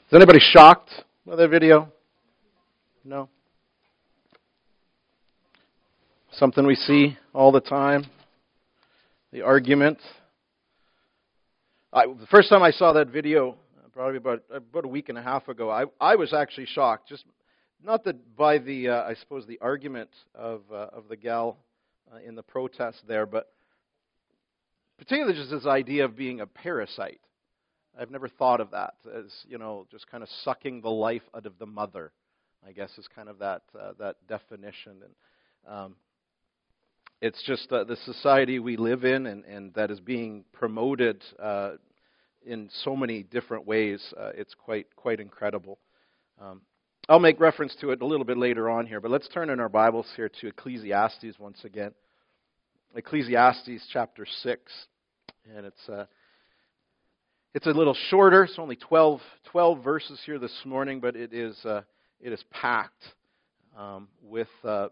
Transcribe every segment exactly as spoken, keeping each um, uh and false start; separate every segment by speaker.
Speaker 1: Is anybody shocked by that video? No? Something we see all the time. The argument. I, the first time I saw that video, probably about about a week and a half ago, I, I was actually shocked. Just not that by the, uh, I suppose, the argument of uh, of the gal uh, in the protest there, but particularly just this idea of being a parasite. I've never thought of that as, you know, just kind of sucking the life out of the mother, I guess is kind of that uh, that definition. And um, it's just uh, the society we live in and, and that is being promoted uh, in so many different ways. Uh, it's quite quite incredible. Um, I'll make reference to it a little bit later on here, but let's turn in our Bibles here to Ecclesiastes once again. Ecclesiastes chapter six, and it's uh, It's a little shorter. It's only twelve, twelve verses here this morning, but it is uh, it is packed um, with uh,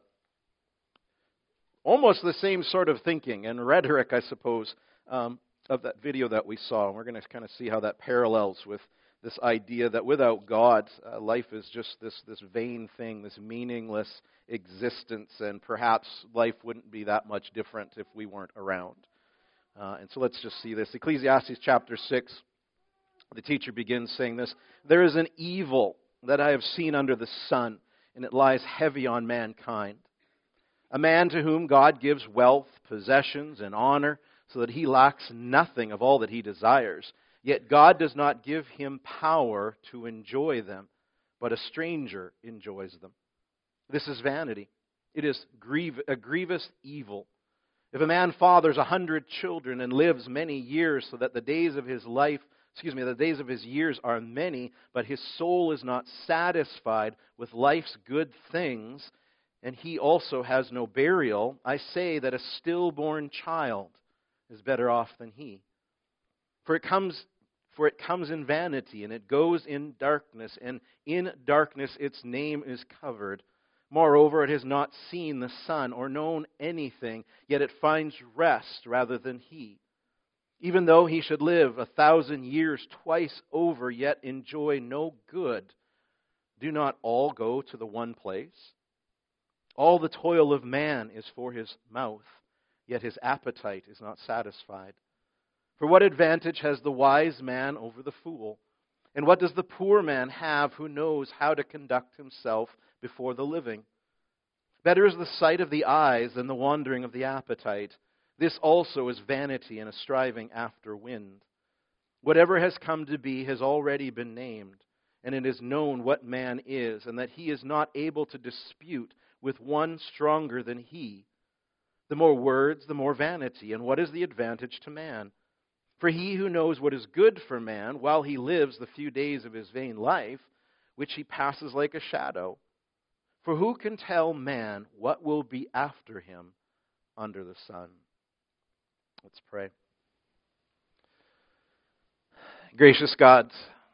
Speaker 1: almost the same sort of thinking and rhetoric, I suppose, um, of that video that we saw. And we're going to kind of see how that parallels with this idea that without God, uh, life is just this this vain thing, this meaningless existence, and perhaps life wouldn't be that much different if we weren't around. Uh, and so let's just see this. Ecclesiastes chapter six, the teacher begins saying this: "There is an evil that I have seen under the sun, and it lies heavy on mankind. A man to whom God gives wealth, possessions, and honor, so that he lacks nothing of all that he desires. Yet God does not give him power to enjoy them, but a stranger enjoys them. This is vanity. It is grieve, a grievous evil. If a man fathers a hundred children and lives many years, so that the days of his life, excuse me, the days of his years are many, but his soul is not satisfied with life's good things, and he also has no burial, I say that a stillborn child is better off than he. For it comes, for it comes in vanity, and it goes in darkness, and in darkness its name is covered. Moreover, it has not seen the sun or known anything, yet it finds rest rather than he. Even though he should live a thousand years twice over, yet enjoy no good, do not all go to the one place? All the toil of man is for his mouth, yet his appetite is not satisfied. For what advantage has the wise man over the fool? And what does the poor man have who knows how to conduct himself before the living? Better is the sight of the eyes than the wandering of the appetite. This also is vanity and a striving after wind. Whatever has come to be has already been named, and it is known what man is, and that he is not able to dispute with one stronger than he. The more words, the more vanity, and what is the advantage to man? For he who knows what is good for man, while he lives the few days of his vain life, which he passes like a shadow. For who can tell man what will be after him under the sun?" Let's pray. Gracious God,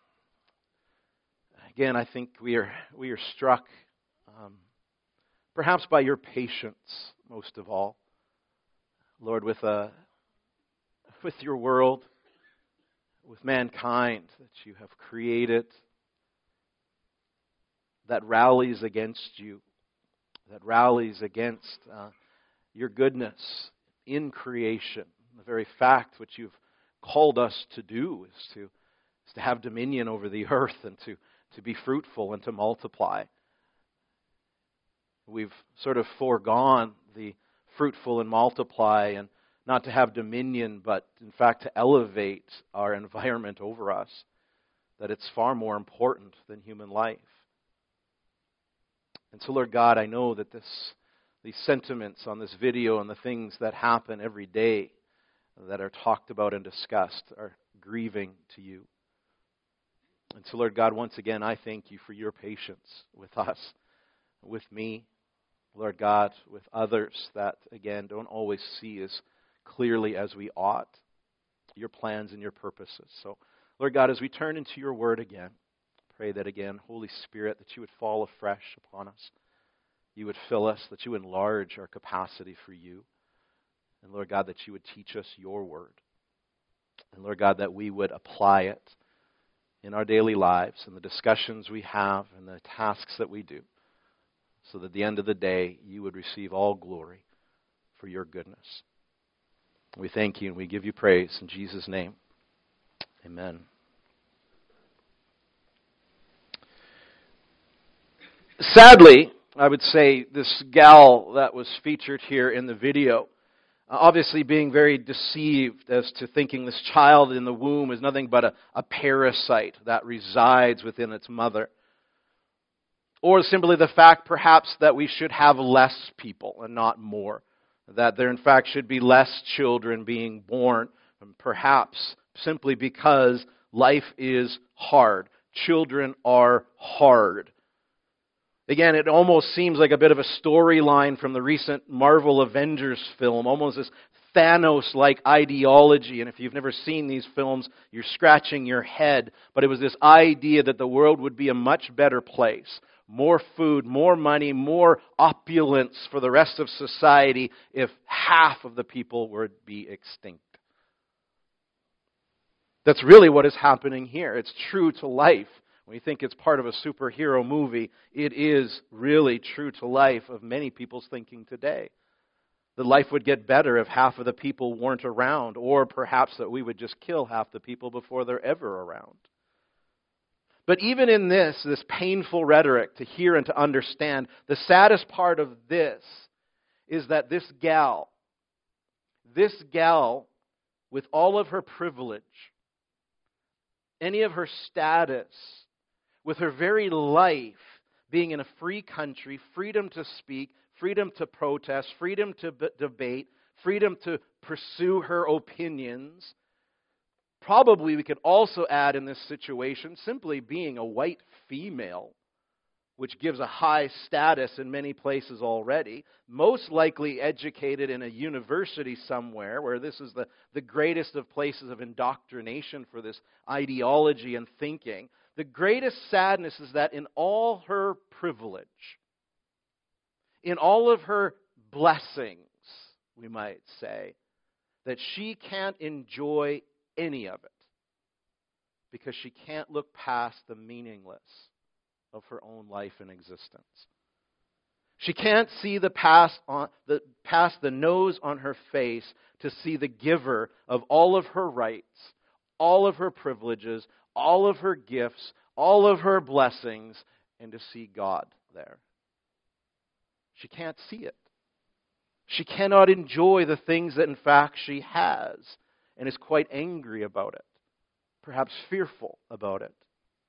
Speaker 1: again, I think we are we are struck um, perhaps by your patience most of all, Lord, with a with your world, with mankind that you have created, that rallies against you, that rallies against uh, your goodness in creation. The very fact which you've called us to do is to, is to have dominion over the earth and to, to be fruitful and to multiply. We've sort of foregone the fruitful and multiply and not to have dominion, but in fact to elevate our environment over us, that it's far more important than human life. And so, Lord God, I know that this, these sentiments on this video and the things that happen every day that are talked about and discussed are grieving to you. And so, Lord God, once again, I thank you for your patience with us, with me, Lord God, with others that, again, don't always see as clearly as we ought your plans and your purposes. So, Lord God, as we turn into your word again, pray that again, Holy Spirit, that you would fall afresh upon us. You would fill us, that you enlarge our capacity for you. And Lord God, that you would teach us your word. And Lord God, that we would apply it in our daily lives and the discussions we have and the tasks that we do, so that at the end of the day, you would receive all glory for your goodness. We thank you and we give you praise in Jesus' name. Amen. Sadly, I would say this gal that was featured here in the video, uh, obviously being very deceived as to thinking this child in the womb is nothing but a, a parasite that resides within its mother. Or simply the fact, perhaps, that we should have less people and not more. That there, in fact, should be less children being born, perhaps simply because life is hard. Children are hard. Again, it almost seems like a bit of a storyline from the recent Marvel Avengers film, almost this Thanos-like ideology. And if you've never seen these films, you're scratching your head. But it was this idea that the world would be a much better place. More food, more money, more opulence for the rest of society if half of the people would be extinct. That's really what is happening here. It's true to life. When you think it's part of a superhero movie, it is really true to life of many people's thinking today. That life would get better if half of the people weren't around, or perhaps that we would just kill half the people before they're ever around. But even in this, this painful rhetoric to hear and to understand, the saddest part of this is that this gal, this gal with all of her privilege, any of her status, with her very life being in a free country, freedom to speak, freedom to protest, freedom to b- debate, freedom to pursue her opinions. Probably we could also add in this situation simply being a white female, which gives a high status in many places already, most likely educated in a university somewhere where this is the, the greatest of places of indoctrination for this ideology and thinking. The greatest sadness is that in all her privilege, in all of her blessings, we might say, that she can't enjoy any of it because she can't look past the meaningless of her own life and existence. She can't see the past on the past the nose on her face to see the giver of all of her rights, all of her privileges, all of her gifts, all of her blessings, and to see God there. She can't see it. She cannot enjoy the things that in fact she has, and is quite angry about it, perhaps fearful about it.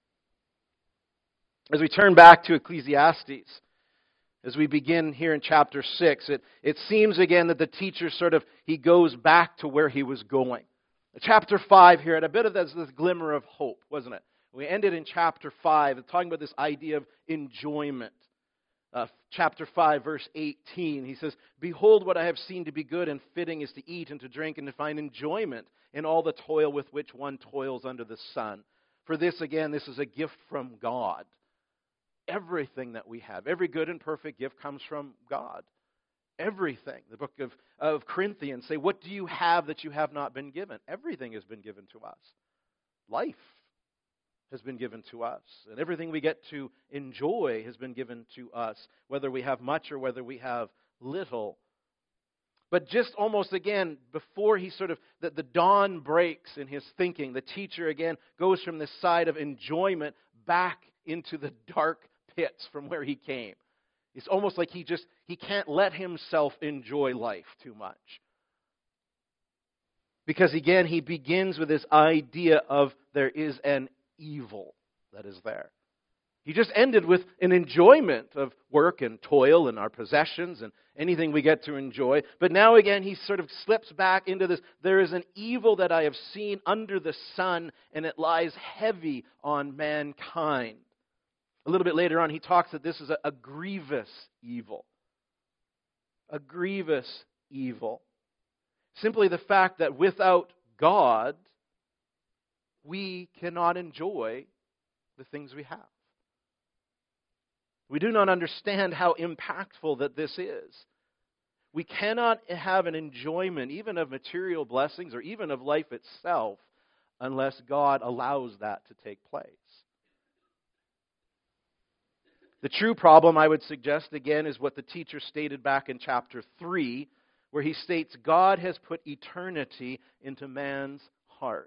Speaker 1: As we turn back to Ecclesiastes, as we begin here in chapter six, it, it seems again that the teacher sort of, he goes back to where he was going. Chapter five here had a bit of this, this glimmer of hope, wasn't it? We ended in chapter five, talking about this idea of enjoyment. Uh, chapter five, verse eighteen, he says, "Behold, what I have seen to be good and fitting is to eat and to drink and to find enjoyment in all the toil with which one toils under the sun. For this, again, this is a gift from God." Everything that we have, every good and perfect gift comes from God. Everything. The book of, of Corinthians say, what do you have that you have not been given? Everything has been given to us. Life has been given to us. And everything we get to enjoy has been given to us, whether we have much or whether we have little. But just almost again, before he sort of, the, the dawn breaks in his thinking, the teacher again goes from this side of enjoyment back into the dark pits from where he came. It's almost like he just, he can't let himself enjoy life too much. Because again, he begins with this idea of there is an evil that is there. He just ended with an enjoyment of work and toil and our possessions and anything we get to enjoy. But now again, he sort of slips back into this. There is an evil that I have seen under the sun, and it lies heavy on mankind. A little bit later on, he talks that this is a, a grievous evil. A grievous evil. Simply the fact that without God, we cannot enjoy the things we have. We do not understand how impactful that this is. We cannot have an enjoyment, even of material blessings or even of life itself, unless God allows that to take place. The true problem, I would suggest, again, is what the teacher stated back in chapter three, where he states God has put eternity into man's heart.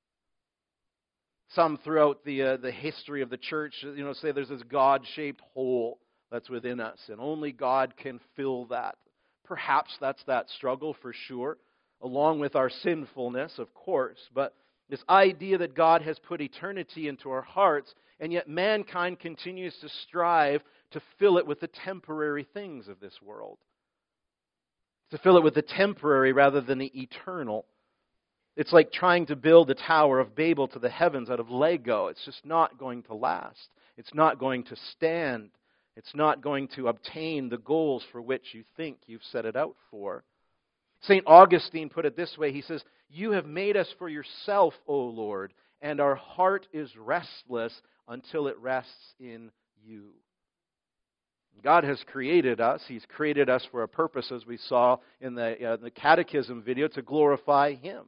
Speaker 1: Some throughout the uh, the history of the church, you know, say there's this God-shaped hole that's within us, and only God can fill that. Perhaps that's that struggle for sure, along with our sinfulness, of course. But this idea that God has put eternity into our hearts, and yet mankind continues to strive to fill it with the temporary things of this world. To fill it with the temporary rather than the eternal. It's like trying to build the Tower of Babel to the heavens out of Lego. It's just not going to last. It's not going to stand. It's not going to obtain the goals for which you think you've set it out for. Saint Augustine put it this way. He says, "You have made us for yourself, O Lord, and our heart is restless until it rests in you." God has created us. He's created us for a purpose, as we saw in the, uh, the Catechism video, to glorify Him.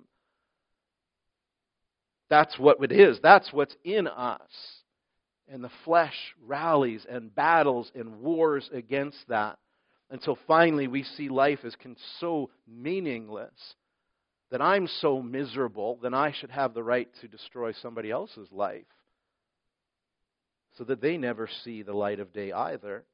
Speaker 1: That's what it is. That's what's in us. And the flesh rallies and battles and wars against that until finally we see life as so meaningless that I'm so miserable that I should have the right to destroy somebody else's life so that they never see the light of day either.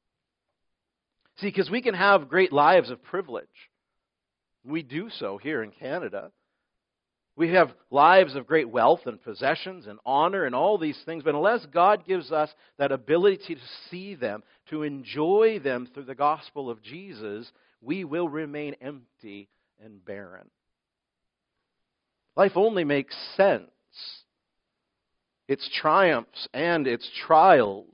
Speaker 1: See, because we can have great lives of privilege. We do so here in Canada. We have lives of great wealth and possessions and honor and all these things. But unless God gives us that ability to see them, to enjoy them through the gospel of Jesus, we will remain empty and barren. Life only makes sense. Its triumphs and its trials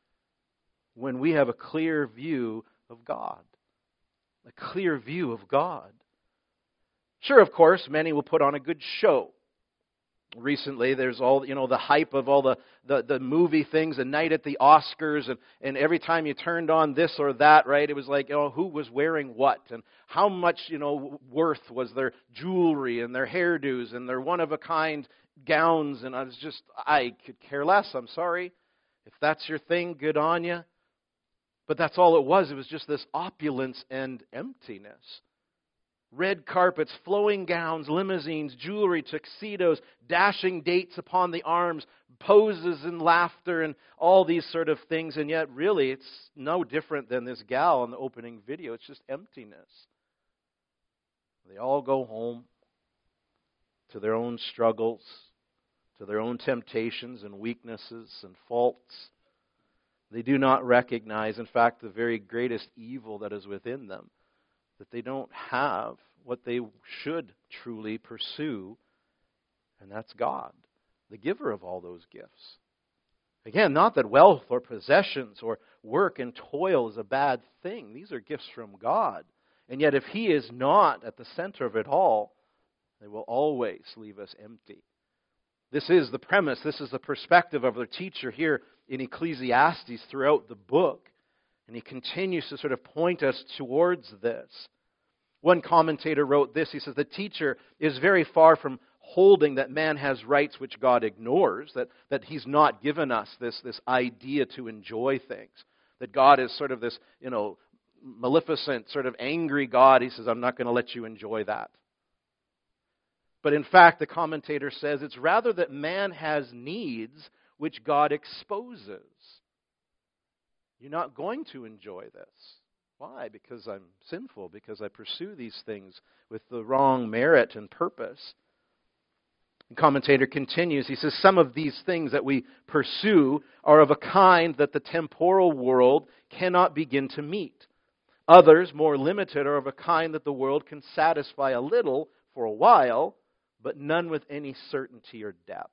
Speaker 1: when we have a clear view of God. A clear view of God. Sure, of course, many will put on a good show. Recently, there's all, you know, the hype of all the, the, the movie things, a night at the Oscars, and, and every time you turned on this or that, right, it was like, oh, who was wearing what, and how much, you know, worth was their jewelry and their hairdos and their one-of-a-kind gowns, and I was just, I could care less, I'm sorry. If that's your thing, good on you. But that's all it was. It was just this opulence and emptiness. Red carpets, flowing gowns, limousines, jewelry, tuxedos, dashing dates upon the arms, poses and laughter and all these sort of things. And yet, really, it's no different than this gal in the opening video. It's just emptiness. They all go home to their own struggles, to their own temptations and weaknesses and faults. They do not recognize, in fact, the very greatest evil that is within them. That they don't have what they should truly pursue, and that's God, the giver of all those gifts. Again, not that wealth or possessions or work and toil is a bad thing. These are gifts from God. And yet if He is not at the center of it all, they will always leave us empty. This is the premise, this is the perspective of the teacher here in Ecclesiastes throughout the book. And he continues to sort of point us towards this. One commentator wrote this. He says, the teacher is very far from holding that man has rights which God ignores, that, that He's not given us this, this idea to enjoy things, that God is sort of this, you know, maleficent, sort of angry God. He says, I'm not going to let you enjoy that. But in fact, the commentator says, it's rather that man has needs which God exposes. You're not going to enjoy this. Why? Because I'm sinful, because I pursue these things with the wrong merit and purpose. The commentator continues, he says, some of these things that we pursue are of a kind that the temporal world cannot begin to meet. Others, more limited, are of a kind that the world can satisfy a little for a while, but none with any certainty or depth.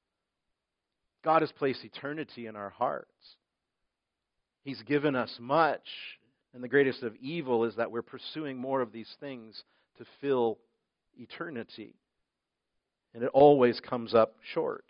Speaker 1: God has placed eternity in our hearts. He's given us much, and the greatest of evil is that we're pursuing more of these things to fill eternity. And it always comes up short.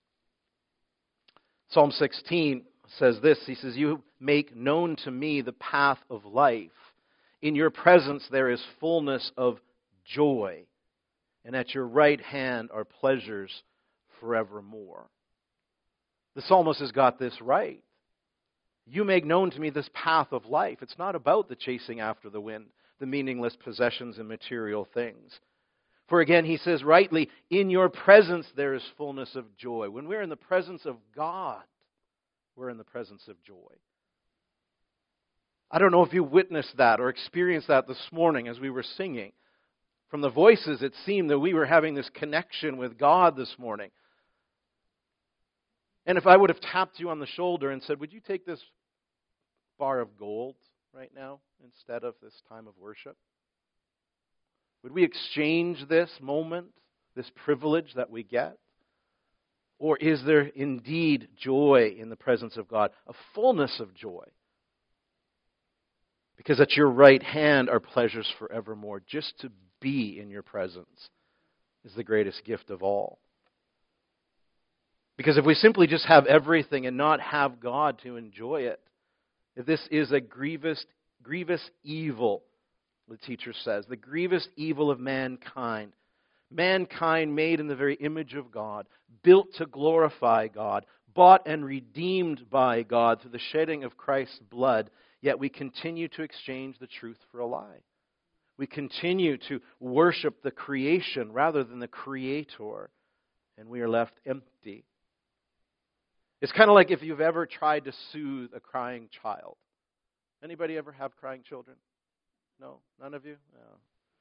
Speaker 1: Psalm sixteen says this, he says, you make known to me the path of life. In your presence there is fullness of joy. and at your right hand are pleasures forevermore. The psalmist has got this right. You make known to me this path of life. It's not about the chasing after the wind, the meaningless possessions and material things. For again, he says rightly, in your presence there is fullness of joy. When we're in the presence of God, we're in the presence of joy. I don't know if you witnessed that or experienced that this morning as we were singing. From the voices, it seemed that we were having this connection with God this morning. And if I would have tapped you on the shoulder and said, would you take this bar of gold right now instead of this time of worship? Would we exchange this moment, this privilege that we get? Or is there indeed joy in the presence of God, a fullness of joy? Because at your right hand are pleasures forevermore. Just to be in your presence is the greatest gift of all. Because if we simply just have everything and not have God to enjoy it, if this is a grievous, grievous evil, the teacher says, the grievous evil of mankind, mankind made in the very image of God, built to glorify God, bought and redeemed by God through the shedding of Christ's blood, yet we continue to exchange the truth for a lie. We continue to worship the creation rather than the Creator, and we are left empty. It's kind of like if you've ever tried to soothe a crying child. Anybody ever have crying children? No? None of you? No.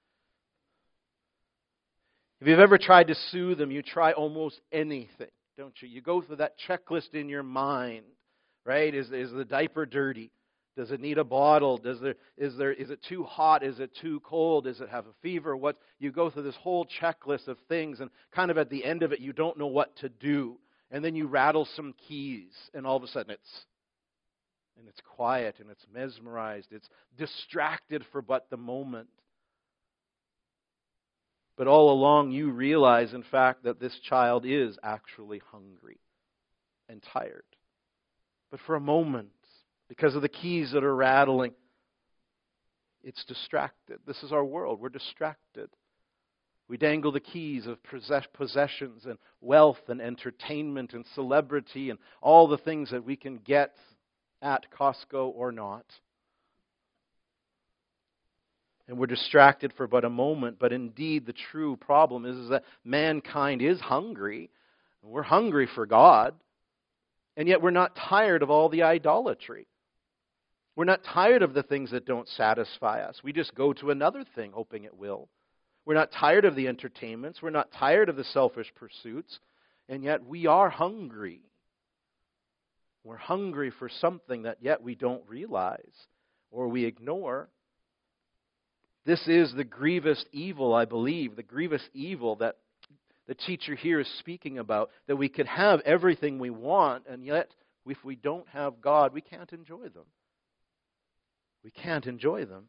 Speaker 1: If you've ever tried to soothe them, you try almost anything, don't you? You go through that checklist in your mind, right? Is, is the diaper dirty? Does it need a bottle? Does there is there is it too hot? Is it too cold? Does it have a fever? What you go through this whole checklist of things, and kind of at the end of it, you don't know what to do, and then you rattle some keys, and all of a sudden it's and it's quiet and it's mesmerized. It's distracted for but the moment. But all along, you realize, in fact, that this child is actually hungry and tired. But for a moment, because of the keys that are rattling, it's distracted. This is our world. We're distracted. We dangle the keys of possessions and wealth and entertainment and celebrity and all the things that we can get at Costco or not. And we're distracted for but a moment. But indeed, the true problem is, is that mankind is hungry. We're hungry for God. And yet we're not tired of all the idolatry. We're not tired of the things that don't satisfy us. We just go to another thing, hoping it will. We're not tired of the entertainments. We're not tired of the selfish pursuits. And yet we are hungry. We're hungry for something that yet we don't realize or we ignore. This is the grievous evil, I believe, the grievous evil that the teacher here is speaking about, that we could have everything we want, and yet if we don't have God, we can't enjoy them. We can't enjoy them.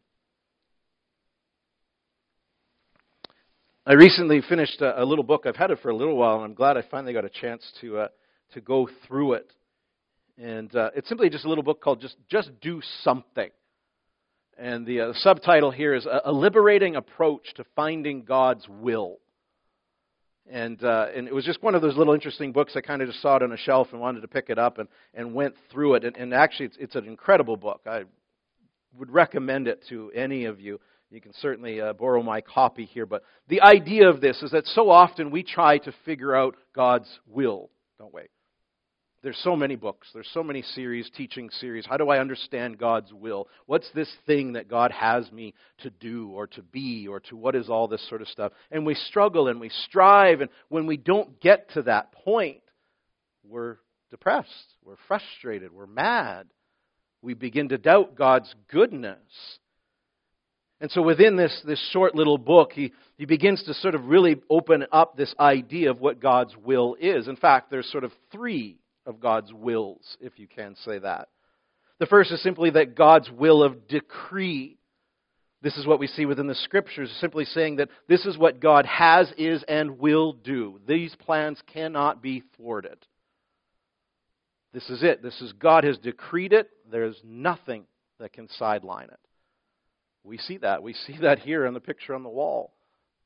Speaker 1: I recently finished a, a little book. I've had it for a little while, and I'm glad I finally got a chance to uh, to go through it. And uh, it's simply just a little book called Just Just Do Something. And the uh, subtitle here is a, a Liberating Approach to Finding God's Will. And uh, and it was just one of those little interesting books. I kind of just saw it on a shelf and wanted to pick it up and, and went through it. And, and actually, it's, it's an incredible book. I would recommend it to any of you. You can certainly uh, borrow my copy here. But the idea of this is that so often we try to figure out God's will, don't we? There's so many books. There's so many series, teaching series. How do I understand God's will? What's this thing that God has me to do or to be or to what is all this sort of stuff? And we struggle and we strive. And when we don't get to that point, we're depressed. We're frustrated. We're mad. We begin to doubt God's goodness. And so within this, this short little book, he, he begins to sort of really open up this idea of what God's will is. In fact, there's sort of three of God's wills, if you can say that. The first is simply that God's will of decree. This is what we see within the Scriptures, simply saying that this is what God has, is, and will do. These plans cannot be thwarted. This is it. This is God has decreed it. There's nothing that can sideline it. We see that. We see that here in the picture on the wall.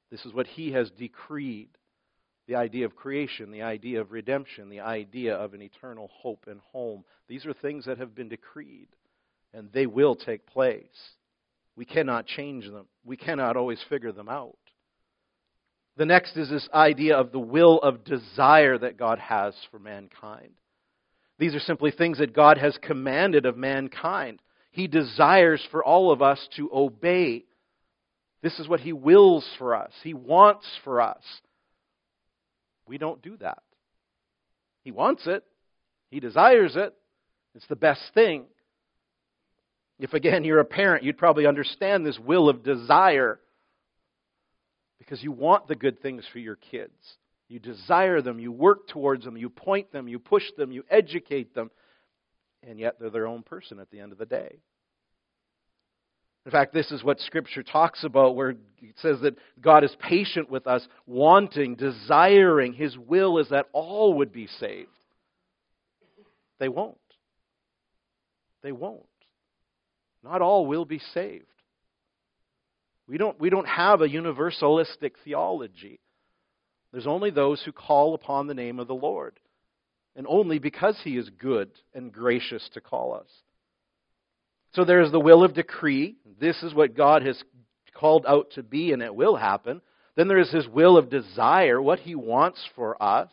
Speaker 1: This is what He has decreed. The idea of creation, the idea of redemption, the idea of an eternal hope and home. These are things that have been decreed, and they will take place. We cannot change them. We cannot always figure them out. The next is this idea of the will of desire that God has for mankind. These are simply things that God has commanded of mankind. He desires for all of us to obey. This is what He wills for us. He wants for us. We don't do that. He wants it. He desires it. It's the best thing. If, again, you're a parent, you'd probably understand this will of desire because you want the good things for your kids. You desire them. You work towards them. You point them. You push them. You educate them. And yet they're their own person at the end of the day. In fact, this is what Scripture talks about, where it says that God is patient with us, wanting, desiring. His will is that all would be saved. They won't. They won't. Not all will be saved. We don't, we don't have a universalistic theology. There's only those who call upon the name of the Lord, and only because He is good and gracious to call us. So there's the will of decree. This is what God has called out to be, and it will happen. Then there is His will of desire, what He wants for us.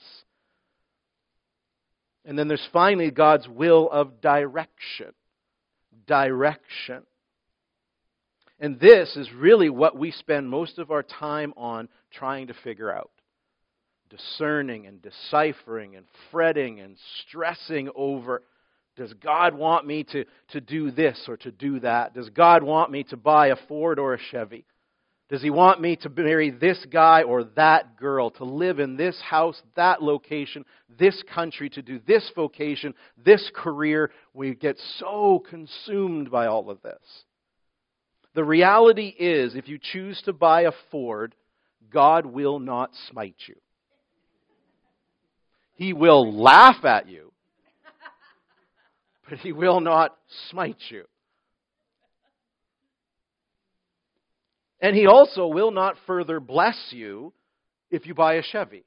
Speaker 1: And then there's finally God's will of direction. Direction. And this is really what we spend most of our time on trying to figure out. Discerning and deciphering and fretting and stressing over. Does God want me to, to do this or to do that? Does God want me to buy a Ford or a Chevy? Does He want me to marry this guy or that girl, to live in this house, that location, this country, to do this vocation, this career? We get so consumed by all of this. The reality is, if you choose to buy a Ford, God will not smite you. He will laugh at you. But He will not smite you. And He also will not further bless you if you buy a Chevy.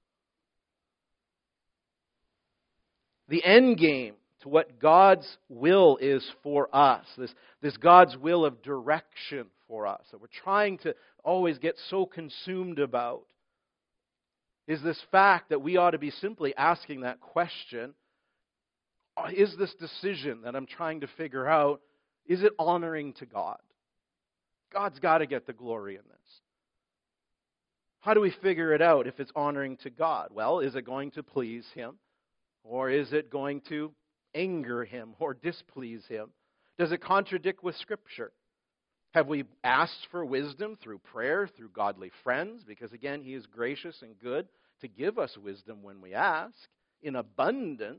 Speaker 1: The end game to what God's will is for us, this, this God's will of direction for us, that we're trying to always get so consumed about, is this fact that we ought to be simply asking that question: is this decision that I'm trying to figure out, is it honoring to God? God's got to get the glory in this. How do we figure it out if it's honoring to God? Well, is it going to please Him? Or is it going to anger Him or displease Him? Does it contradict with Scripture? Have we asked for wisdom through prayer, through godly friends? Because again, He is gracious and good to give us wisdom when we ask, in abundance.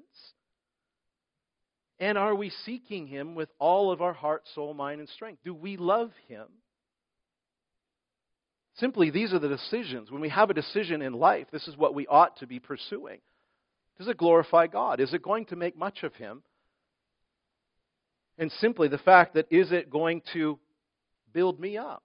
Speaker 1: And are we seeking Him with all of our heart, soul, mind, and strength? Do we love Him? Simply, these are the decisions. When we have a decision in life, this is what we ought to be pursuing. Does it glorify God? Is it going to make much of Him? And simply the fact that, is it going to build me up?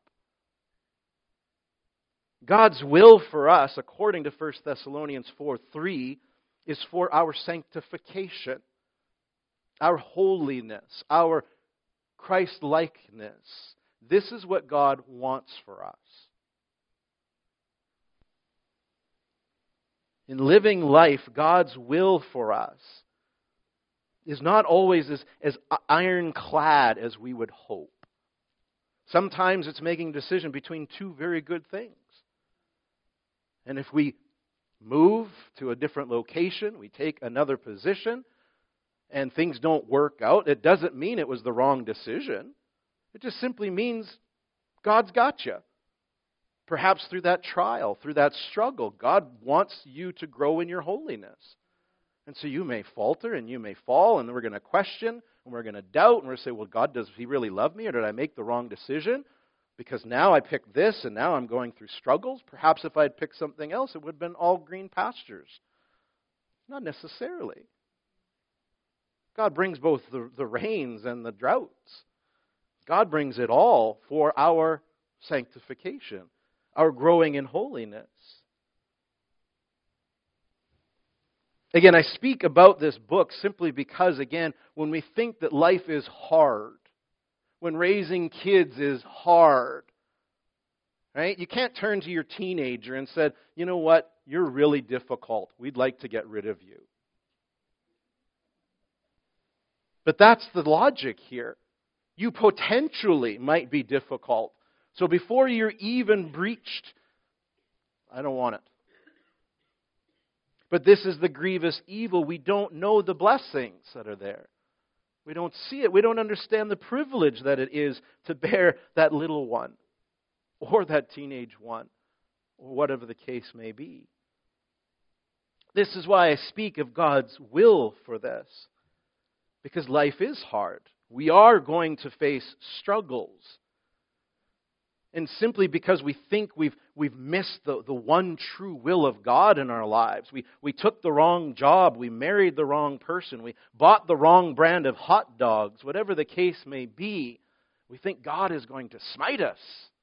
Speaker 1: God's will for us, according to First Thessalonians four three, is for our sanctification, our holiness, our Christ-likeness. This is what God wants for us. In living life, God's will for us is not always as, as ironclad as we would hope. Sometimes it's making a decision between two very good things. And if we move to a different location, we take another position, and things don't work out, it doesn't mean it was the wrong decision. It just simply means God's got you. Perhaps through that trial, through that struggle, God wants you to grow in your holiness. And so you may falter and you may fall, and we're going to question, and we're going to doubt, and we're going to say, well, God, does He really love me, or did I make the wrong decision? Because now I picked this, and now I'm going through struggles. Perhaps if I'd picked something else, it would have been all green pastures. Not necessarily. God brings both the, the rains and the droughts. God brings it all for our sanctification, our growing in holiness. Again, I speak about this book simply because, again, when we think that life is hard, when raising kids is hard, right? You can't turn to your teenager and say, you know what, you're really difficult. We'd like to get rid of you. But that's the logic here. You potentially might be difficult. So before you're even breached, I don't want it. But this is the grievous evil. We don't know the blessings that are there. We don't see it. We don't understand the privilege that it is to bear that little one or that teenage one or whatever the case may be. This is why I speak of God's will for this. Because life is hard. We are going to face struggles. And simply because we think we've we've missed the, the one true will of God in our lives. We we took the wrong job. We married the wrong person. We bought the wrong brand of hot dogs. Whatever the case may be, we think God is going to smite us.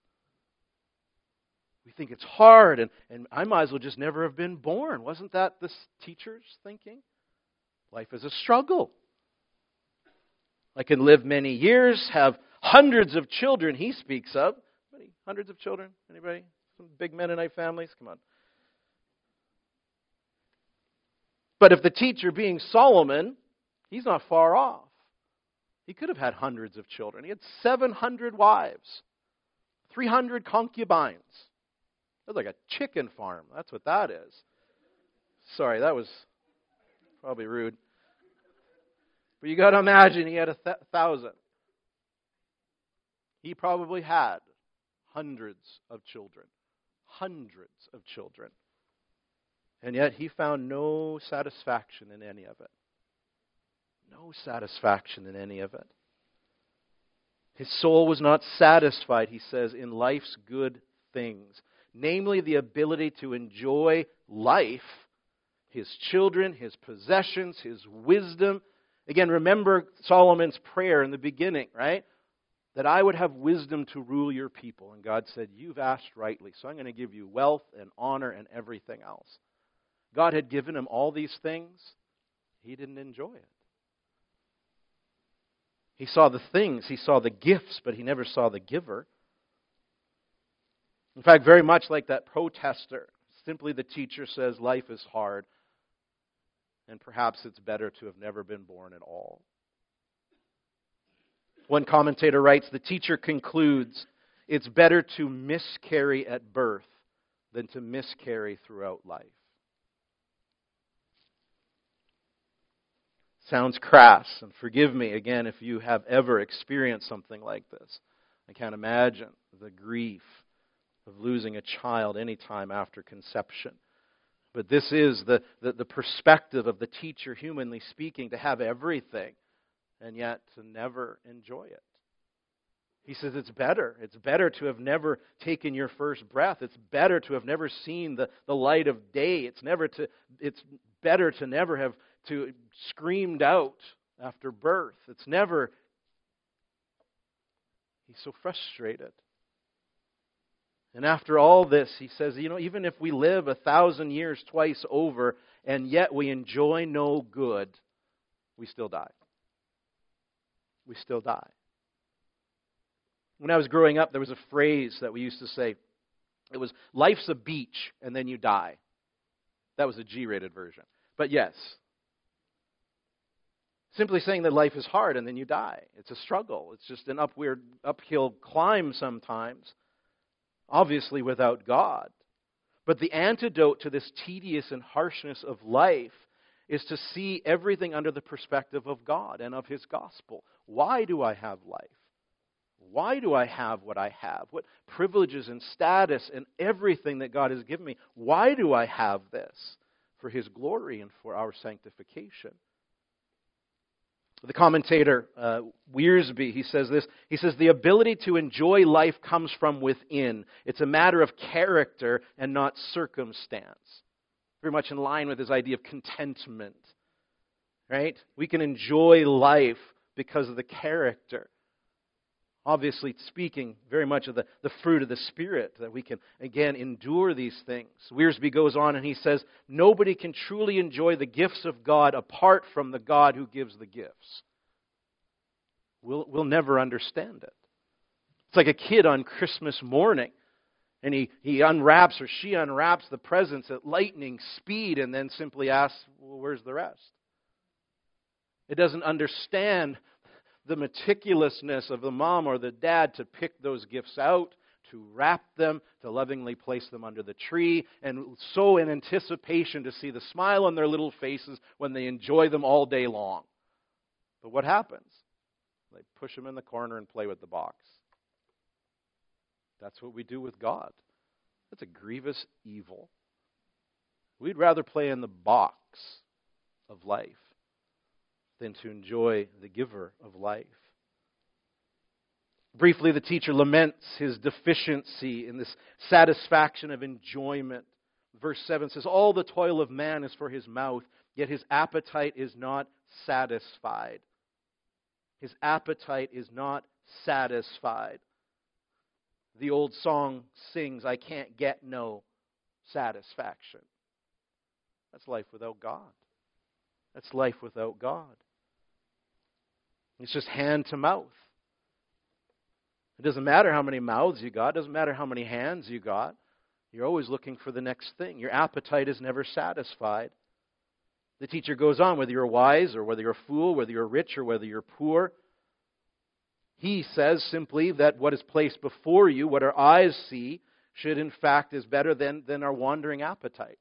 Speaker 1: We think it's hard, and, and I might as well just never have been born. Wasn't that this teacher's thinking? Life is a struggle. I can live many years, have hundreds of children he speaks of. Anybody? Hundreds of children? Anybody? Some big Mennonite families? Come on. But if the teacher being Solomon, he's not far off. He could have had hundreds of children. He had seven hundred wives, three hundred concubines. That's like a chicken farm. That's what that is. Sorry, that was probably rude. But you got to imagine he had a th- thousand. He probably had hundreds of children. Hundreds of children. And yet he found no satisfaction in any of it. No satisfaction in any of it. His soul was not satisfied, he says, in life's good things. Namely, the ability to enjoy life, his children, his possessions, his wisdom. Again, remember Solomon's prayer in the beginning, right? That I would have wisdom to rule your people. And God said, you've asked rightly, so I'm going to give you wealth and honor and everything else. God had given him all these things. He didn't enjoy it. He saw the things, he saw the gifts, but he never saw the giver. In fact, very much like that protester, simply the teacher says life is hard, and perhaps it's better to have never been born at all. One commentator writes, the teacher concludes, it's better to miscarry at birth than to miscarry throughout life. Sounds crass, and forgive me again if you have ever experienced something like this. I can't imagine the grief of losing a child any time after conception. But this is the, the, the perspective of the teacher, humanly speaking, to have everything and yet to never enjoy it. He says it's better. It's better to have never taken your first breath. It's better to have never seen the, the light of day. It's never to. It's better to never have to screamed out after birth. It's never. He's so frustrated. And after all this, he says, you know, even if we live a thousand years twice over, and yet we enjoy no good, we still die. We still die. When I was growing up, there was a phrase that we used to say. It was, life's a beach, and then you die. That was a G-rated version. But yes, simply saying that life is hard, and then you die. It's a struggle. It's just an upward, uphill climb sometimes. Obviously without God. But the antidote to this tedious and harshness of life is to see everything under the perspective of God and of His gospel. Why do I have life? Why do I have what I have? What privileges and status and everything that God has given me? Why do I have this? For His glory and for our sanctification. The commentator, uh, Wiersbe, he says this. He says, the ability to enjoy life comes from within. It's a matter of character and not circumstance. Very much in line with his idea of contentment. Right? We can enjoy life because of the character Obviously speaking very much of the, the fruit of the Spirit, that we can, again, endure these things. Wiersbe goes on and he says, nobody can truly enjoy the gifts of God apart from the God who gives the gifts. We'll, we'll never understand it. It's like a kid on Christmas morning, and he, he unwraps or she unwraps the presents at lightning speed and then simply asks, well, where's the rest? It doesn't understand the meticulousness of the mom or the dad to pick those gifts out, to wrap them, to lovingly place them under the tree, and so in anticipation to see the smile on their little faces when they enjoy them all day long. But what happens? They push them in the corner and play with the box. That's what we do with God. That's a grievous evil. We'd rather play in the box of life than to enjoy the giver of life. Briefly, the teacher laments his deficiency in this satisfaction of enjoyment. Verse seven says, all the toil of man is for his mouth, yet his appetite is not satisfied. His appetite is not satisfied. The old song sings, I can't get no satisfaction. That's life without God. That's life without God. It's just hand to mouth. It doesn't matter how many mouths you got. It doesn't matter how many hands you got. You're always looking for the next thing. Your appetite is never satisfied. The teacher goes on, whether you're wise or whether you're a fool, whether you're rich or whether you're poor. He says simply that what is placed before you, what our eyes see, should in fact is better than, than our wandering appetites.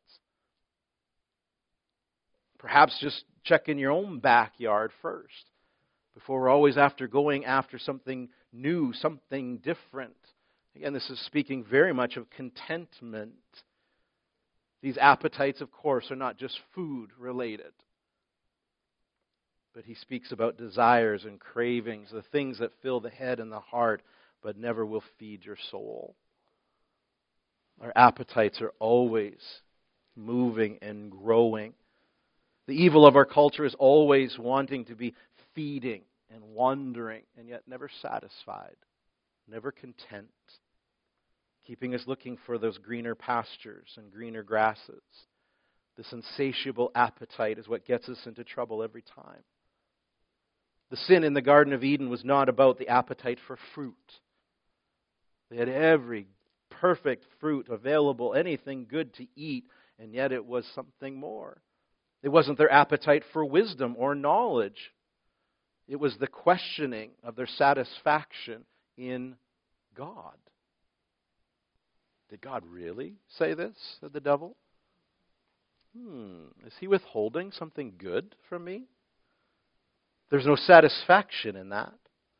Speaker 1: Perhaps just check in your own backyard first, before we're always after going after something new, something different. Again, this is speaking very much of contentment. These appetites, of course, are not just food related. But he speaks about desires and cravings, the things that fill the head and the heart, but never will feed your soul. Our appetites are always moving and growing. The evil of our culture is always wanting to be feeding and wandering, and yet never satisfied, never content, keeping us looking for those greener pastures and greener grasses. This insatiable appetite is what gets us into trouble every time. The sin in the Garden of Eden was not about the appetite for fruit. They had every perfect fruit available, anything good to eat, and yet it was something more. It wasn't their appetite for wisdom or knowledge. It was the questioning of their satisfaction in God. Did God really say this, said the devil? Hmm, is he withholding something good from me? There's no satisfaction in that.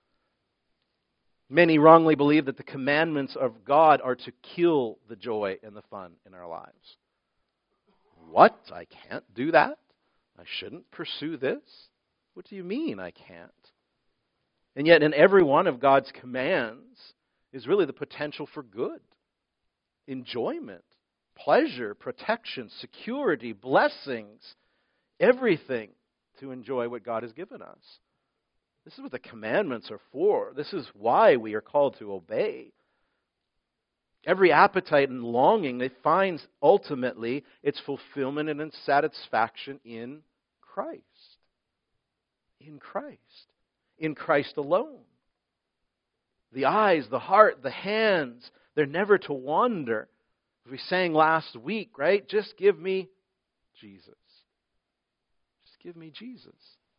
Speaker 1: Many wrongly believe that the commandments of God are to kill the joy and the fun in our lives. What? I can't do that? I shouldn't pursue this? What do you mean I can't? And yet in every one of God's commands is really the potential for good, enjoyment, pleasure, protection, security, blessings, everything to enjoy what God has given us. This is what the commandments are for. This is why we are called to obey. Every appetite and longing that finds ultimately its fulfillment and its satisfaction in Christ. In Christ. In Christ alone. The eyes, the heart, the hands, they're never to wander. As we sang last week, right? Just give me Jesus. Just give me Jesus.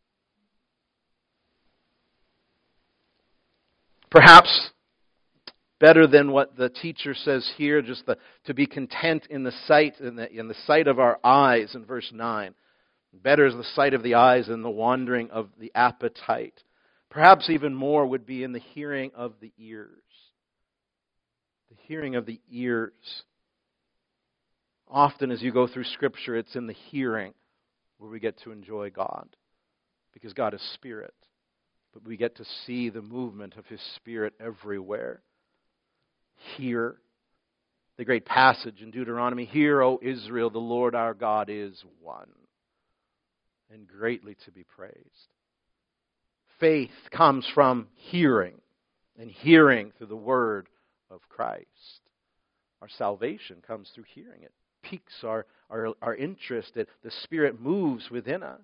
Speaker 1: Perhaps better than what the teacher says here, just the, to be content in the sight in the, in the sight of our eyes in verse nine. Better is the sight of the eyes than the wandering of the appetite. Perhaps even more would be in the hearing of the ears. The hearing of the ears. Often as you go through Scripture, it's in the hearing where we get to enjoy God. Because God is Spirit. But we get to see the movement of His Spirit everywhere. Hear the great passage in Deuteronomy. Hear, O Israel, the Lord our God is one, and greatly to be praised. Faith comes from hearing, and hearing through the word of Christ. Our salvation comes through hearing. It piques our, our, our interest. It, the Spirit moves within us.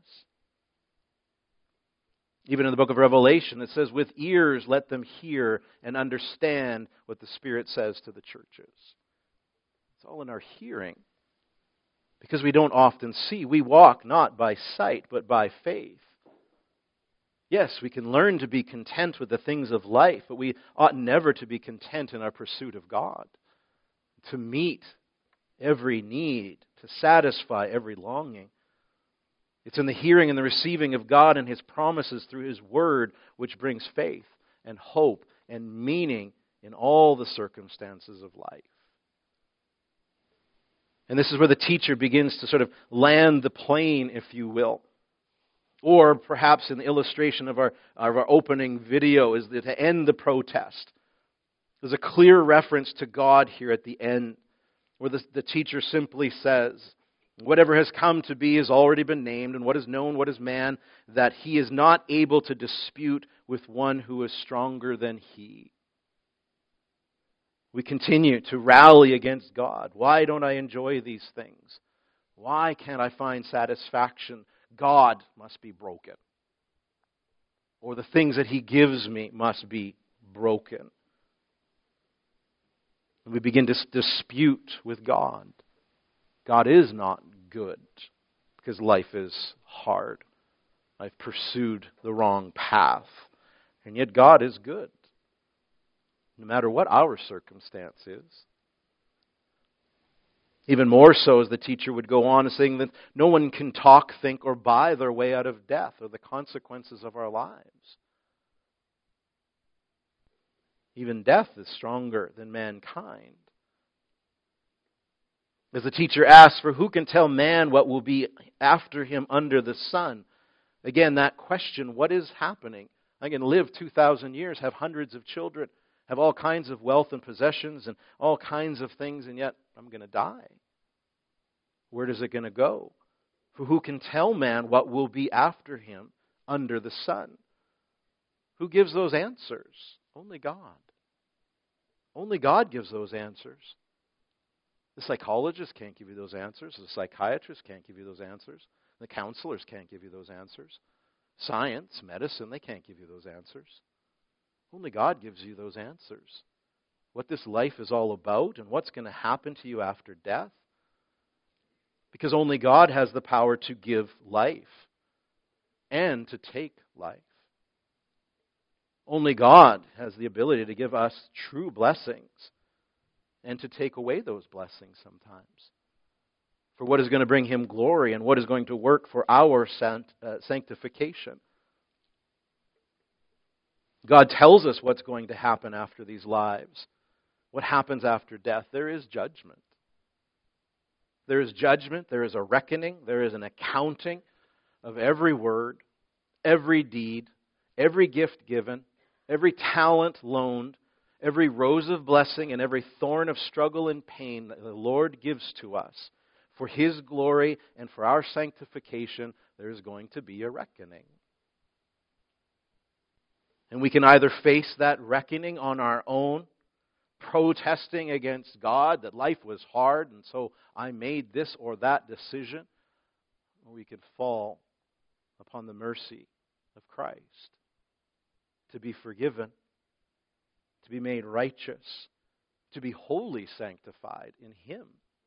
Speaker 1: Even in the book of Revelation, it says, with ears let them hear and understand what the Spirit says to the churches. It's all in our hearing. Because we don't often see. We walk not by sight, but by faith. Yes, we can learn to be content with the things of life, but we ought never to be content in our pursuit of God. To meet every need, to satisfy every longing. It's in the hearing and the receiving of God and His promises through His Word which brings faith and hope and meaning in all the circumstances of life. And this is where the teacher begins to sort of land the plane, if you will. Or perhaps in the illustration of our, of our opening video is that to end the protest. There's a clear reference to God here at the end, where the, the teacher simply says, whatever has come to be has already been named, and what is known, what is man, that he is not able to dispute with one who is stronger than he. We continue to rally against God. Why don't I enjoy these things? Why can't I find satisfaction? God must be broken. Or the things that He gives me must be broken. And we begin to dispute with God. God is not good because life is hard. I've pursued the wrong path. And yet God is good, no matter what our circumstance is. Even more so as the teacher would go on saying that no one can talk, think, or buy their way out of death or the consequences of our lives. Even death is stronger than mankind. As the teacher asks, for who can tell man what will be after him under the sun? Again, that question, what is happening? I can live two thousand years, have hundreds of children, have all kinds of wealth and possessions and all kinds of things, and yet I'm going to die. Where is it going to go? For who can tell man what will be after him under the sun? Who gives those answers? Only God. Only God gives those answers. The psychologist can't give you those answers. The psychiatrist can't give you those answers. The counselors can't give you those answers. Science, medicine, they can't give you those answers. Only God gives you those answers. What this life is all about and what's going to happen to you after death. Because only God has the power to give life and to take life. Only God has the ability to give us true blessings and to take away those blessings sometimes. For what is going to bring Him glory and what is going to work for our sanctification. God tells us what's going to happen after these lives. What happens after death? There is judgment. There is judgment. There is a reckoning. There is an accounting of every word, every deed, every gift given, every talent loaned, every rose of blessing, and every thorn of struggle and pain that the Lord gives to us. For His glory and for our sanctification, there is going to be a reckoning. And we can either face that reckoning on our own, protesting against God that life was hard and so I made this or that decision, or we could fall upon the mercy of Christ to be forgiven, to be made righteous, to be wholly sanctified in Him.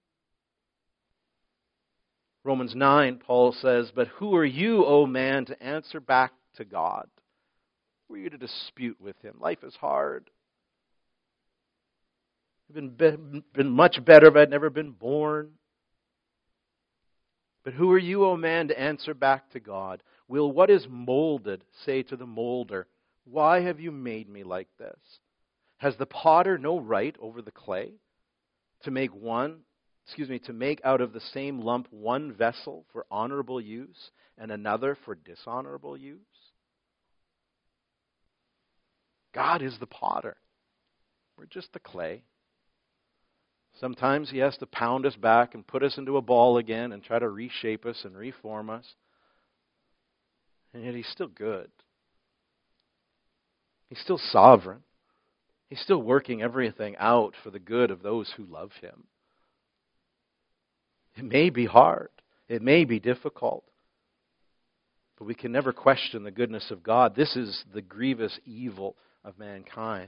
Speaker 1: Romans nine, Paul says, but who are you, O man, to answer back to God? Who are you to dispute with Him? Life is hard. I've been, been much better if I'd never been born. But who are you, O man, to answer back to God? Will what is molded say to the molder, why have you made me like this? Has the potter no right over the clay to make one, excuse me, to make out of the same lump one vessel for honorable use and another for dishonorable use? God is the potter. We're just the clay. Sometimes He has to pound us back and put us into a ball again and try to reshape us and reform us. And yet He's still good. He's still sovereign. He's still working everything out for the good of those who love Him. It may be hard. It may be difficult. But we can never question the goodness of God. This is the grievous evil of mankind.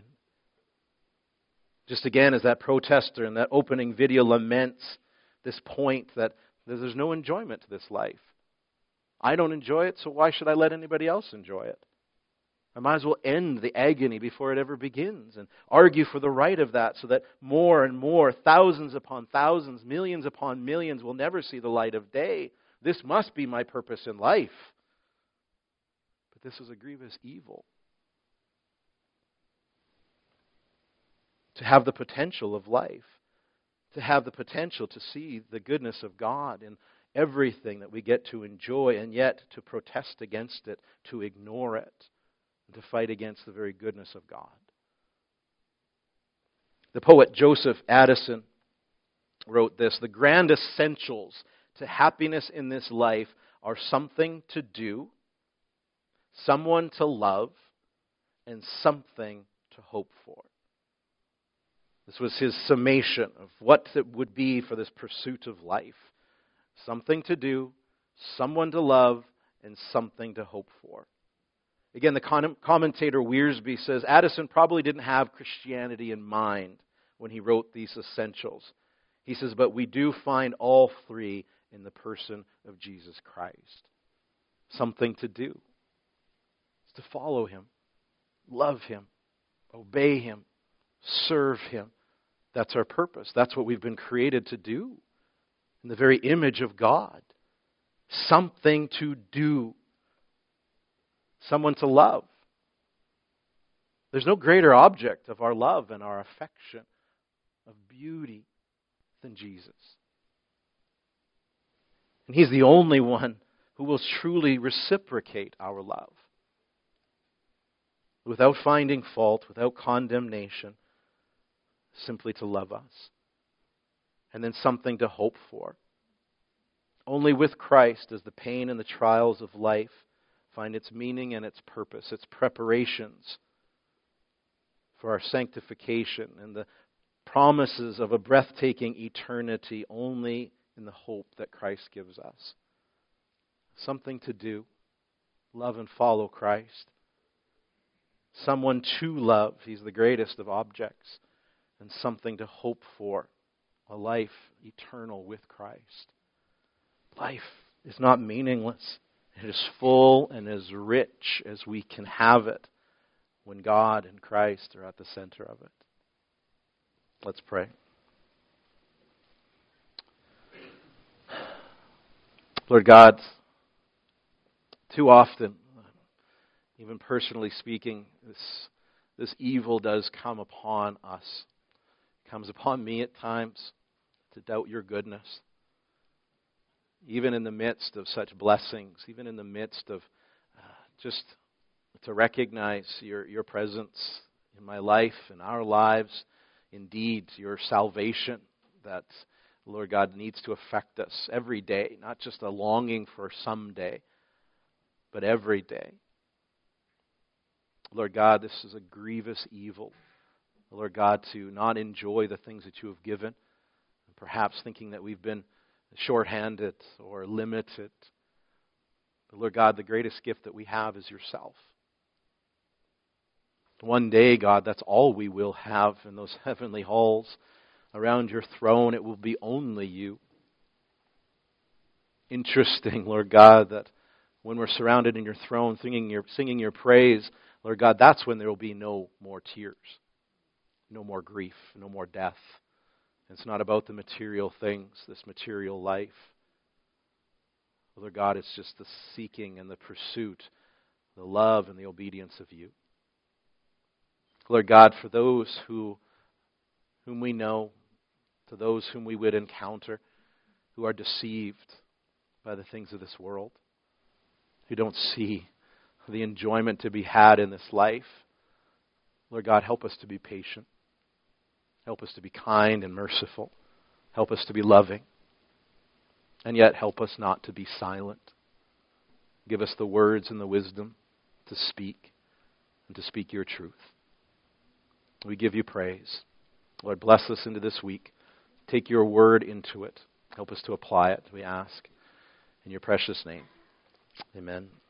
Speaker 1: Just again, as that protester in that opening video laments this point that there's no enjoyment to this life. I don't enjoy it, so why should I let anybody else enjoy it? I might as well end the agony before it ever begins and argue for the right of that so that more and more, thousands upon thousands, millions upon millions will never see the light of day. This must be my purpose in life. But this is a grievous evil. To have the potential of life, to have the potential to see the goodness of God in everything that we get to enjoy, and yet to protest against it, to ignore it, and to fight against the very goodness of God. The poet Joseph Addison wrote this: "The grand essentials to happiness in this life are something to do, someone to love, and something to hope for." This was his summation of what it would be for this pursuit of life. Something to do, someone to love, and something to hope for. Again, the con- commentator Wiersbe says Addison probably didn't have Christianity in mind when he wrote these essentials. He says, but we do find all three in the person of Jesus Christ. Something to do. It's to follow Him, love Him, obey Him, serve Him. That's our purpose. That's what we've been created to do. In the very image of God. Something to do. Someone to love. There's no greater object of our love and our affection, of beauty, than Jesus. And He's the only one who will truly reciprocate our love. Without finding fault, without condemnation, simply to love us. And then something to hope for. Only with Christ does the pain and the trials of life find its meaning and its purpose, its preparations for our sanctification and the promises of a breathtaking eternity only in the hope that Christ gives us. Something to do, love and follow Christ. Someone to love, He's the greatest of objects, and something to hope for, a life eternal with Christ. Life is not meaningless. It is full and as rich as we can have it when God and Christ are at the center of it. Let's pray. Lord God, too often, even personally speaking, this, this evil does come upon us. It comes upon me at times to doubt your goodness. Even in the midst of such blessings, even in the midst of uh, just to recognize your, your presence in my life, in our lives, indeed, your salvation that, Lord God, needs to affect us every day, not just a longing for someday, but every day. Lord God, this is a grievous evil. Lord God, to not enjoy the things that you have given, perhaps thinking that we've been short-handed or limited. But Lord God, the greatest gift that we have is yourself. One day, God, that's all we will have in those heavenly halls. Around your throne, it will be only you. Interesting, Lord God, that when we're surrounded in your throne, singing your, singing your praise, Lord God, that's when there will be no more tears, no more grief, no more death. It's not about the material things, this material life. Lord God, it's just the seeking and the pursuit, the love and the obedience of you. Lord God, for those who, whom we know, to those whom we would encounter, who are deceived by the things of this world, who don't see the enjoyment to be had in this life, Lord God, help us to be patient. Help us to be kind and merciful. Help us to be loving. And yet help us not to be silent. Give us the words and the wisdom to speak and to speak your truth. We give you praise. Lord, bless us into this week. Take your word into it. Help us to apply it, we ask. In your precious name, amen.